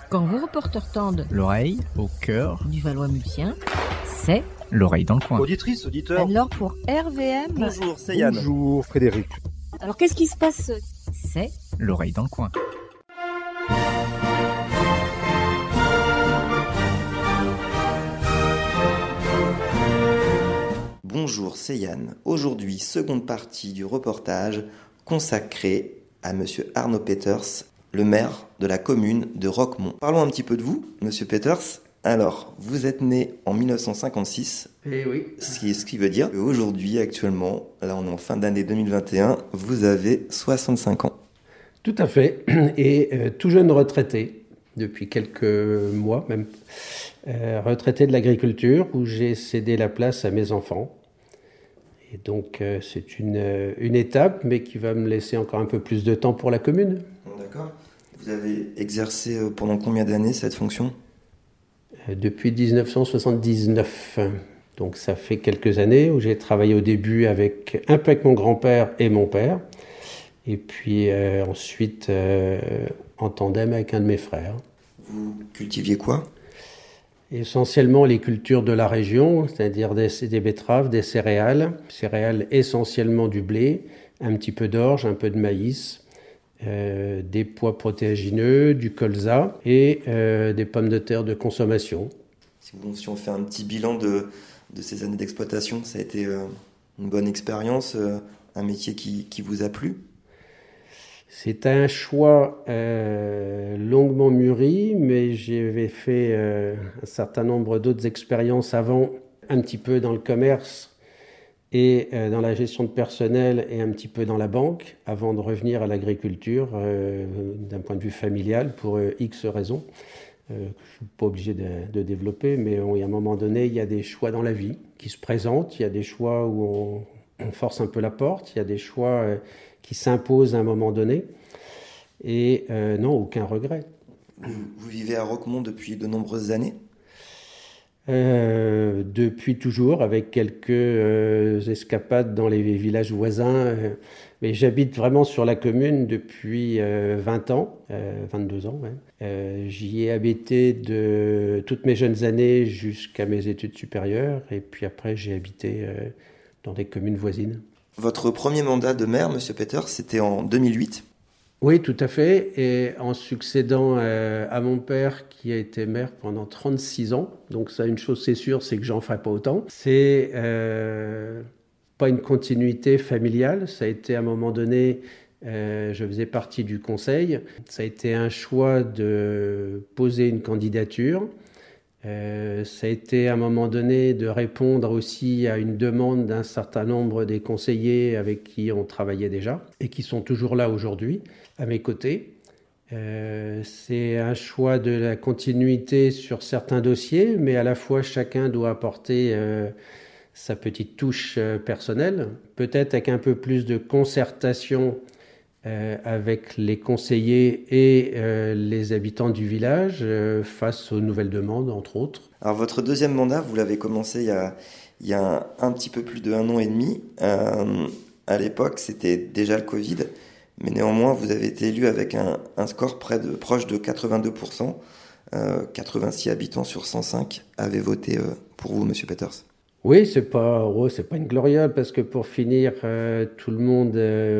Quand vos reporters tendent l'oreille au cœur du Valois-Mulsien, c'est l'oreille dans le coin. Auditrice, auditeur. Alors pour RVM, Bonjour, c'est Yann. Bonjour Frédéric. alors qu'est-ce qui se passe? C'est L'oreille dans le coin. Bonjour, c'est Yann. Aujourd'hui, seconde partie du reportage consacré à Monsieur Arno Peters, le maire de la commune de Roquemont. Parlons un petit peu de vous, Monsieur Peters. Alors, vous êtes né en 1956. Eh oui. Ce qui veut dire qu'aujourd'hui, actuellement, là on est en fin d'année 2021, vous avez 65 ans. Tout à fait. Et tout jeune retraité, depuis quelques mois même, retraité de l'agriculture, où j'ai cédé la place à mes enfants. Et donc c'est une étape, mais qui va me laisser encore un peu plus de temps pour la commune. D'accord. Vous avez exercé pendant combien d'années cette fonction ? Depuis 1979. Donc ça fait quelques années où j'ai travaillé au début un peu avec mon grand-père et mon père. Et puis ensuite en tandem avec un de mes frères. Vous cultiviez quoi ? Essentiellement les cultures de la région, c'est-à-dire des betteraves, des céréales essentiellement du blé, un petit peu d'orge, un peu de maïs, des pois protéagineux, du colza et des pommes de terre de consommation. Si on fait un petit bilan de ces années d'exploitation, ça a été une bonne expérience, un métier qui vous a plu ? C'est un choix longuement mûri, mais j'avais fait un certain nombre d'autres expériences avant, un petit peu dans le commerce et dans la gestion de personnel et un petit peu dans la banque, avant de revenir à l'agriculture d'un point de vue familial pour X raisons. Je ne suis pas obligé de développer, mais à un moment donné, il y a des choix dans la vie qui se présentent, il y a des choix où on force un peu la porte, il y a des choix qui s'imposent à un moment donné, et non, aucun regret. Vous vivez à Roquemont depuis de nombreuses années ? Depuis toujours, avec quelques escapades dans les villages voisins, mais j'habite vraiment sur la commune depuis 22 ans. Ouais. J'y ai habité de toutes mes jeunes années jusqu'à mes études supérieures, et puis après j'ai habité dans des communes voisines. Votre premier mandat de maire, Monsieur Peters, c'était en 2008 ? Oui, tout à fait, et en succédant à mon père qui a été maire pendant 36 ans. Donc ça, une chose c'est sûr, c'est que j'en ferai pas autant. C'est pas une continuité familiale, ça a été à un moment donné, je faisais partie du conseil. Ça a été un choix de poser une candidature. Ça a été à un moment donné de répondre aussi à une demande d'un certain nombre des conseillers avec qui on travaillait déjà et qui sont toujours là aujourd'hui à mes côtés. C'est un choix de la continuité sur certains dossiers, mais à la fois chacun doit apporter sa petite touche personnelle, peut-être avec un peu plus de concertation avec les conseillers et les habitants du village face aux nouvelles demandes, entre autres. Alors votre deuxième mandat, vous l'avez commencé il y a un petit peu plus d'1 an et demi. À l'époque, c'était déjà le Covid, mais néanmoins, vous avez été élu avec un score proche de 82%. 86 habitants sur 105 avaient voté pour vous, Monsieur Peters. Oui, c'est pas une gloriole, parce que pour finir, tout le monde,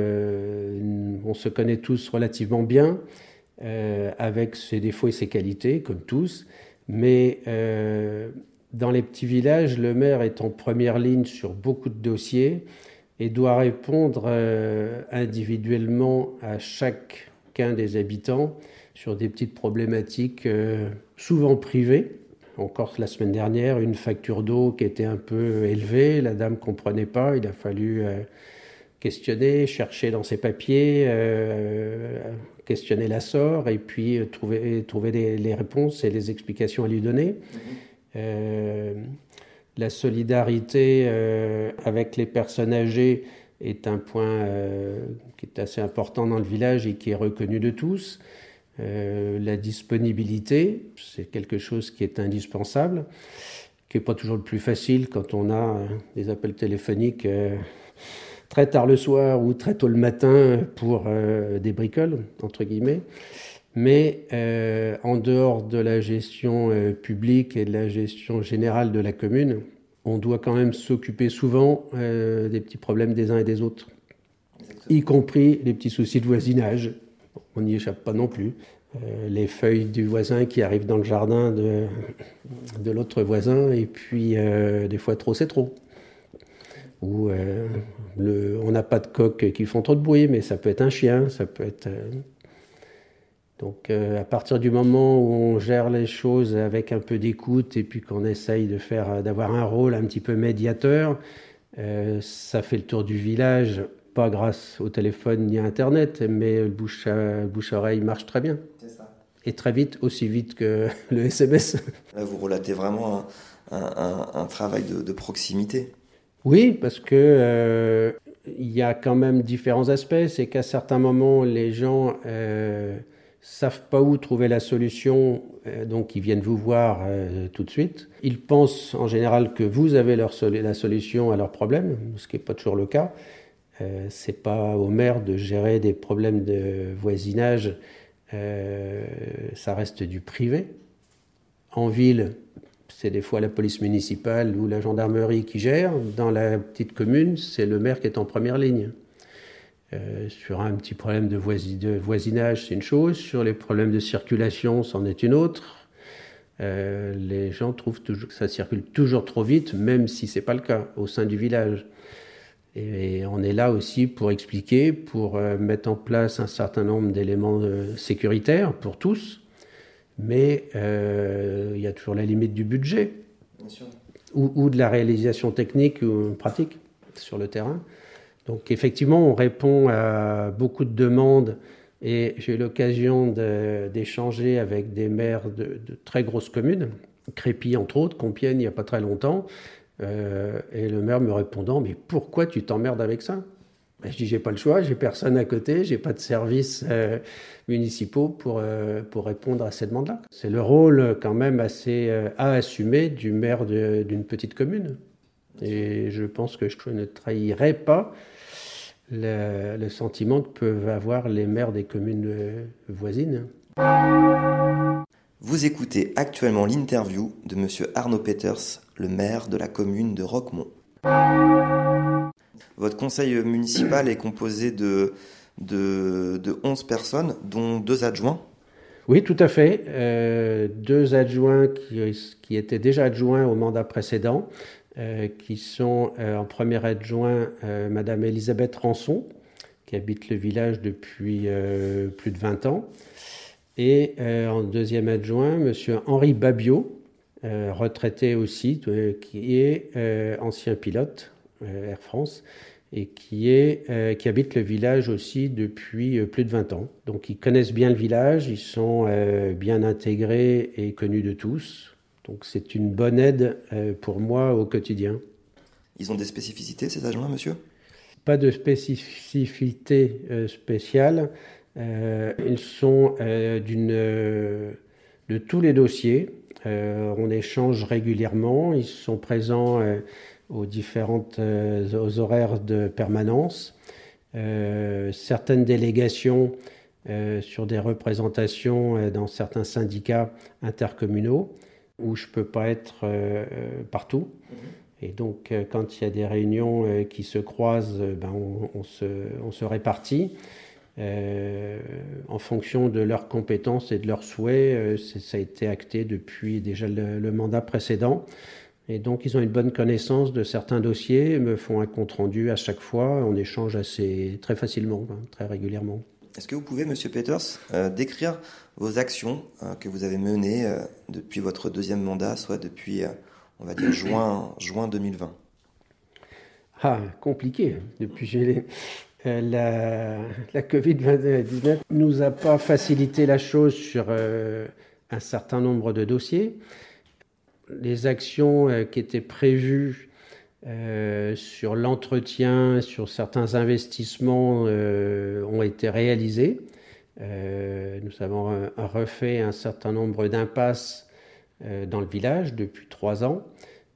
on se connaît tous relativement bien, avec ses défauts et ses qualités, comme tous. Mais dans les petits villages, le maire est en première ligne sur beaucoup de dossiers et doit répondre individuellement à chacun des habitants sur des petites problématiques souvent privées. Encore la semaine dernière, une facture d'eau qui était un peu élevée, la dame ne comprenait pas, il a fallu questionner, chercher dans ses papiers, questionner la SOR et puis trouver les réponses et les explications à lui donner. La solidarité avec les personnes âgées est un point qui est assez important dans le village et qui est reconnu de tous. La disponibilité, c'est quelque chose qui est indispensable, qui n'est pas toujours le plus facile quand on a des appels téléphoniques très tard le soir ou très tôt le matin pour des bricoles, entre guillemets. Mais en dehors de la gestion publique et de la gestion générale de la commune, on doit quand même s'occuper souvent des petits problèmes des uns et des autres, y compris les petits soucis de voisinage. On n'y échappe pas non plus. Les feuilles du voisin qui arrivent dans le jardin de l'autre voisin, et puis des fois trop c'est trop. Ou on n'a pas de coqs qui font trop de bruit, mais ça peut être un chien, ça peut être... Donc à partir du moment où on gère les choses avec un peu d'écoute et puis qu'on essaye d'avoir un rôle un petit peu médiateur, ça fait le tour du village, pas grâce au téléphone ni à Internet, mais le bouche-oreille marche très bien. C'est ça. Et très vite, aussi vite que le SMS. Là, vous relatez vraiment un travail de proximité. Oui, parce que il y a quand même différents aspects. C'est qu'à certains moments, les gens savent pas où trouver la solution, donc ils viennent vous voir tout de suite. Ils pensent en général que vous avez la solution à leurs problèmes, ce qui n'est pas toujours le cas. C'est pas au maire de gérer des problèmes de voisinage, ça reste du privé. En ville, c'est des fois la police municipale ou la gendarmerie qui gère. Dans la petite commune, c'est le maire qui est en première ligne. Sur un petit problème de voisinage, c'est une chose. Sur les problèmes de circulation, c'en est une autre. Les gens trouvent toujours que ça circule toujours trop vite, même si ce n'est pas le cas au sein du village. Et on est là aussi pour expliquer, pour mettre en place un certain nombre d'éléments sécuritaires pour tous. Mais il y a toujours la limite du budget. Bien sûr. Ou de la réalisation technique ou pratique sur le terrain. Donc effectivement, on répond à beaucoup de demandes et j'ai eu l'occasion d'échanger avec des maires de très grosses communes, Crépy entre autres, Compiègne il n'y a pas très longtemps, et le maire me répondant « Mais pourquoi tu t'emmerdes avec ça ?» Je dis « J'ai pas le choix, j'ai personne à côté, j'ai pas de services municipaux pour répondre à ces demandes-là. » C'est le rôle quand même assez à assumer du maire d'une petite commune. Et je pense que je ne trahirai pas le sentiment que peuvent avoir les maires des communes voisines. Vous écoutez actuellement l'interview de Monsieur Arnaud Peters, le maire de la commune de Roquemont. Votre conseil municipal est composé de 11 personnes, dont 2 adjoints. Oui, tout à fait. 2 adjoints qui étaient déjà adjoints au mandat précédent, qui sont en premier adjoint Madame Elisabeth Rançon, qui habite le village depuis plus de 20 ans, et en deuxième adjoint Monsieur Henri Babiot, retraité aussi, qui est ancien pilote Air France, et qui habite le village aussi depuis plus de 20 ans. Donc ils connaissent bien le village, ils sont bien intégrés et connus de tous. Donc c'est une bonne aide pour moi au quotidien. Ils ont des spécificités, ces adjoints, monsieur ? Pas de spécificité spéciale. Ils sont de tous les dossiers. On échange régulièrement. Ils sont présents aux horaires de permanence. Certaines délégations sur des représentations dans certains syndicats intercommunaux où je ne peux pas être partout. Et donc, quand il y a des réunions qui se croisent, on se répartit. En fonction de leurs compétences et de leurs souhaits, ça a été acté depuis déjà le mandat précédent. Et donc, ils ont une bonne connaissance de certains dossiers, me font un compte-rendu à chaque fois. On échange très facilement, très régulièrement. Est-ce que vous pouvez, Monsieur Peters, décrire vos actions que vous avez menées depuis votre deuxième mandat, soit depuis, on va dire, juin 2020 ? Ah, compliqué. Depuis la Covid-19 nous a pas facilité la chose sur un certain nombre de dossiers. Les actions qui étaient prévues sur l'entretien, sur certains investissements ont été réalisés. Nous avons refait un certain nombre d'impasses dans le village depuis 3 ans.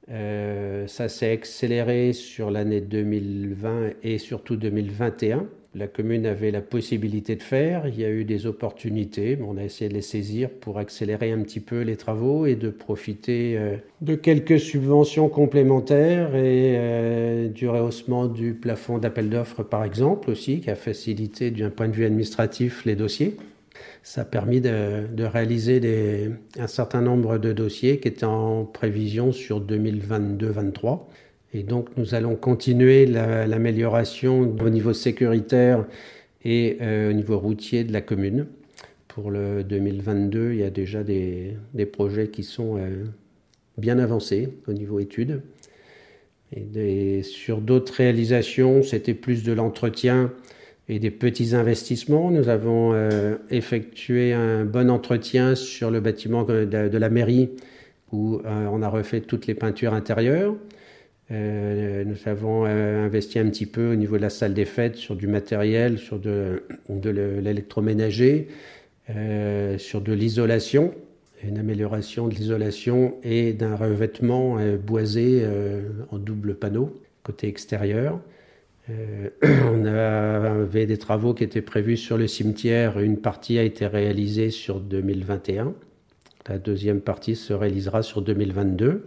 Ça s'est accéléré sur l'année 2020 et surtout 2021. la commune avait la possibilité de faire. Il y a eu des opportunités, mais on a essayé de les saisir pour accélérer un petit peu les travaux et de profiter de quelques subventions complémentaires et du rehaussement du plafond d'appel d'offres, par exemple, aussi, qui a facilité d'un point de vue administratif les dossiers. Ça a permis de réaliser un certain nombre de dossiers qui étaient en prévision sur 2022-2023. Et donc nous allons continuer l'amélioration au niveau sécuritaire et au niveau routier de la commune. Pour le 2022, il y a déjà des projets qui sont bien avancés au niveau études. Et sur d'autres réalisations, c'était plus de l'entretien et des petits investissements. Nous avons effectué un bon entretien sur le bâtiment de la mairie où on a refait toutes les peintures intérieures. Nous avons investi un petit peu au niveau de la salle des fêtes sur du matériel, sur de l'électroménager, sur de l'isolation, une amélioration de l'isolation et d'un revêtement boisé en double panneau côté extérieur. On avait des travaux qui étaient prévus sur le cimetière. Une partie a été réalisée sur 2021. La deuxième partie se réalisera sur 2022.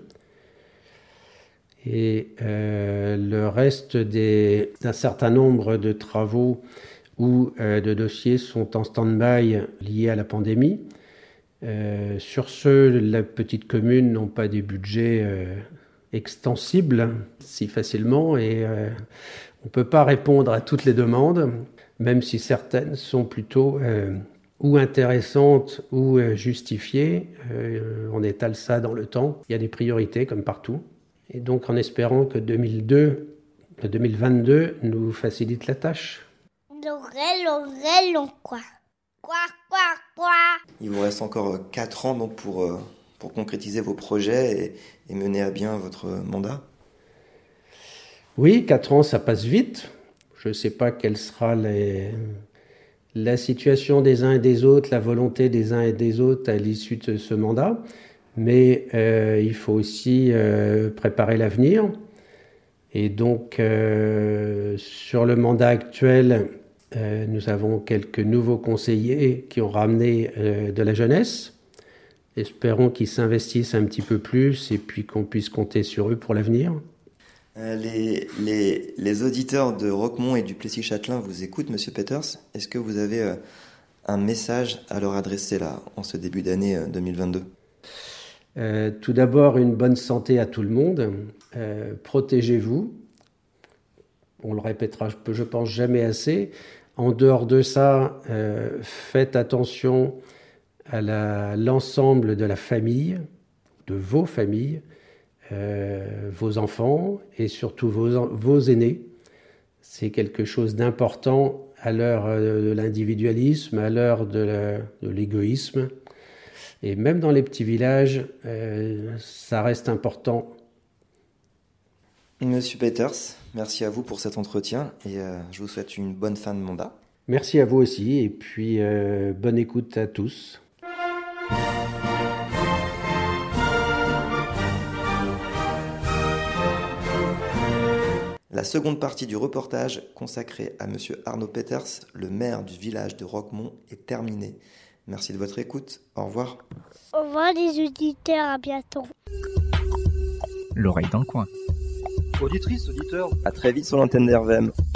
Et le reste d'un certain nombre de travaux ou de dossiers sont en stand-by liés à la pandémie. Sur ceux, les petites communes n'ont pas des budgets extensibles si facilement et on ne peut pas répondre à toutes les demandes, même si certaines sont plutôt ou intéressantes ou justifiées. On étale ça dans le temps. Il y a des priorités comme partout. Et donc en espérant que 2022 nous facilite la tâche. Quoi. Il vous reste encore 4 ans donc, pour concrétiser vos projets et mener à bien votre mandat. Oui, 4 ans, ça passe vite. Je ne sais pas quelle sera la situation des uns et des autres, la volonté des uns et des autres à l'issue de ce mandat. Mais il faut aussi préparer l'avenir. Et donc, sur le mandat actuel, nous avons quelques nouveaux conseillers qui ont ramené de la jeunesse. Espérons qu'ils s'investissent un petit peu plus et puis qu'on puisse compter sur eux pour l'avenir. Les auditeurs de Roquemont et du Plessis-Châtelain vous écoutent, Monsieur Peters. Est-ce que vous avez un message à leur adresser là, en ce début d'année 2022 ? Tout d'abord, une bonne santé à tout le monde. Protégez-vous. On le répétera, je pense, jamais assez. En dehors de ça, faites attention à l'ensemble de la famille, de vos familles, vos enfants et surtout vos aînés. C'est quelque chose d'important à l'heure de l'individualisme, à l'heure de l'égoïsme. Et même dans les petits villages, ça reste important. Monsieur Peters, merci à vous pour cet entretien et je vous souhaite une bonne fin de mandat. Merci à vous aussi et puis bonne écoute à tous. La seconde partie du reportage consacrée à Monsieur Arnaud Peters, le maire du village de Roquemont, est terminée. Merci de votre écoute. Au revoir. Au revoir les auditeurs, à bientôt. L'oreille dans le coin. Auditrice, auditeur. À très vite sur l'antenne d'RVM.